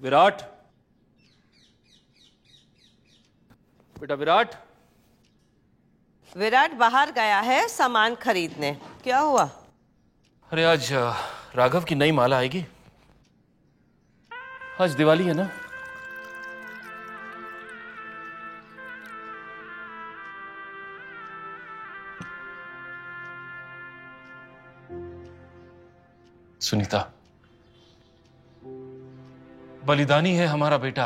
विराट, बेटा विराट। विराट बाहर गया है सामान खरीदने। क्या हुआ? अरे आज राघव की नई माला आएगी। आज दिवाली है ना। सुनीता, बलिदानी है हमारा बेटा।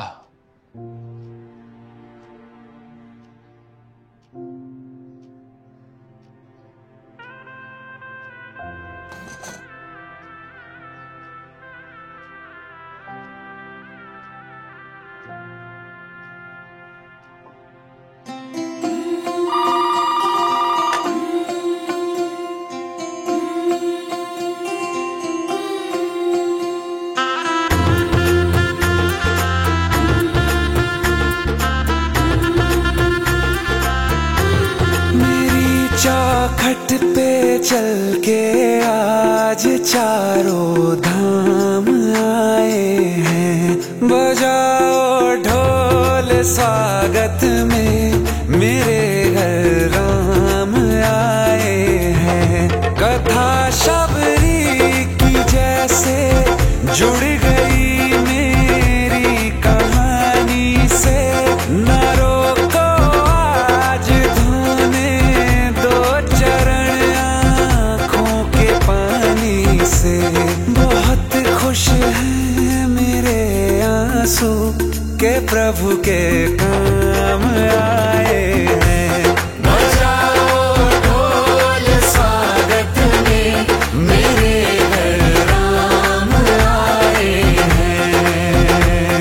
चौखट पे चल के आज चारों धाम आए हैं। बजाओ ढोल स्वागत में मेरे घर राम आए हैं। कथा शबरी की जैसे जुड़ गई मेरी कहानी से। न रोको आज धोने दो चरण आँखों के पानी से। बहुत खुश हैं मेरे आंसू के प्रभु के काम आए हैं। बजाओ ढोल स्वागत में मेरे घर राम आए हैं।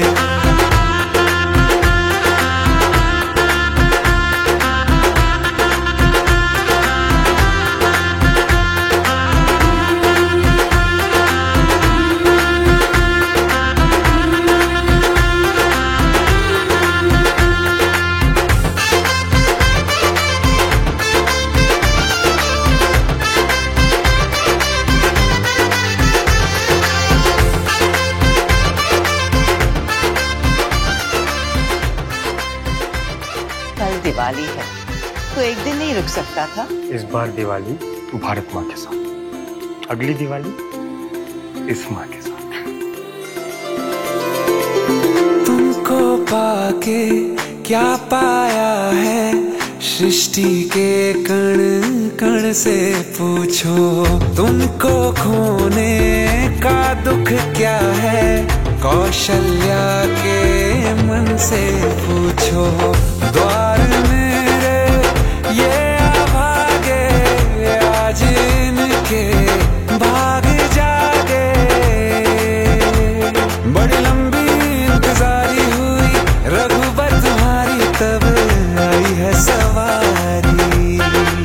कल दिवाली है तो एक दिन नहीं रुक सकता था? इस बार दिवाली भारत माँ के साथ, अगली दिवाली इस माँ के साथ। तुमको पाके क्या पाया है सृष्टि के कण कण से पूछो। तुमको खोने का दुख क्या है कौशल्या के मन से पूछो। द्वार मेरे ये अभागे आज इनके भाग जागे। बड़ी लंबी इंतजारी हुई रघुबर तुम्हारी, तब आई है सवारी।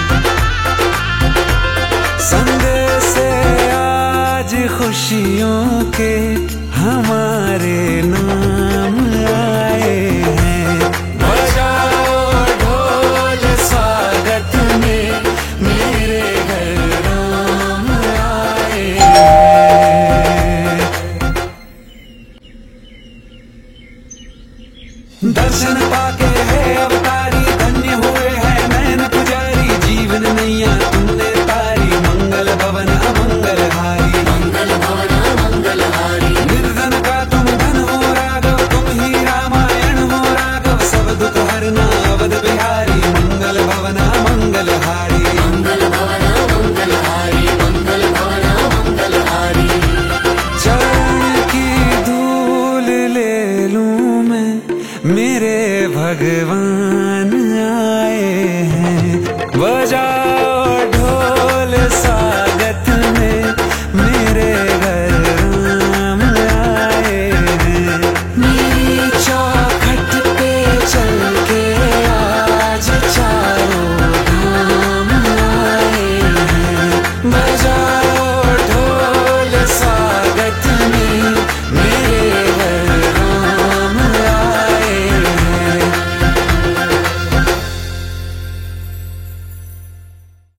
संदेश से आज खुशियों के हमारे नाम आए हैं। बजाओ ढोल स्वागत में मेरे घर राम आए हैं। दर्शन पाके है अवतारी, धन्य हुए हैं नैन पुजारी। जीवन नैया तुमने तारी, मंगल भवन अमंगल हारी। मंगल भवन अमंगल हारी। निर्धन का तुम धन हो राघव, तुम ही रामायण हो राघव। सब दुख हरना अवध बिहारी, मंगल भवन अमंगल हारी। मंगल भवन अमंगल हारी। मंगल भवन अमंगल हारी। चरण की धूल ले लूं मैं, मेरे भगवान आए हैं। बजा